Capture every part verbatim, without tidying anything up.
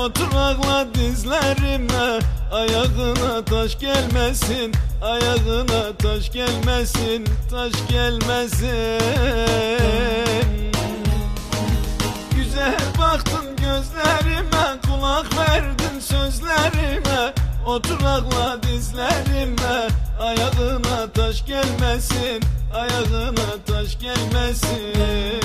oturakla dizlerime. Ayağına taş gelmesin, ayağına taş gelmesin, taş gelmesin. Güzel baktın gözlerime, kulak verdin sözlerime. Oturakla dizlerime, ayağına taş gelmesin, ayağına taş gelmesin.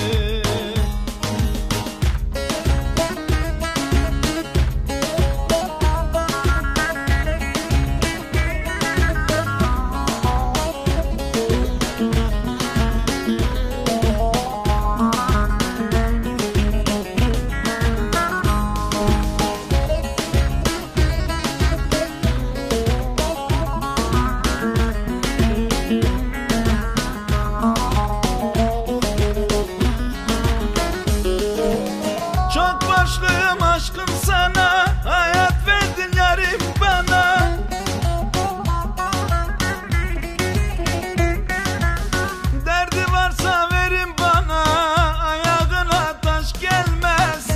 Çok başlıyım aşkım sana, hayat verdin yarim bana. Derdi varsa verin bana, ayağına taş gelmesin.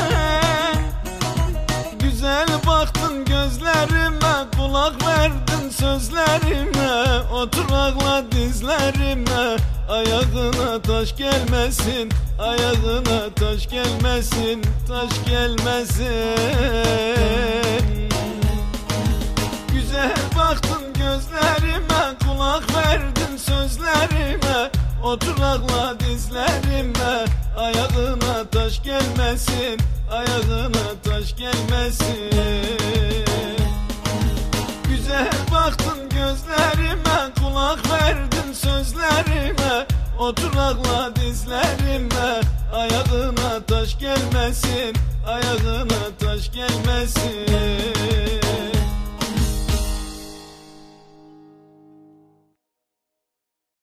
Güzel baktın gözlerime, kulak verdin sözlerime. Oturakla dizlerime, ayağına taş gelmesin, ayağına taş gelmesin, taş gelmesin. Güzel baktın gözlerime, kulak verdin sözlerime. Oturakla dizlerime, ayağına taş gelmesin, ayağına taş gelmesin. Güzel baktın gözlerime, kulak verdin sözlerime. Oturakla dizlerime, ayağına taş gelmesin, ayağına taş gelmesin.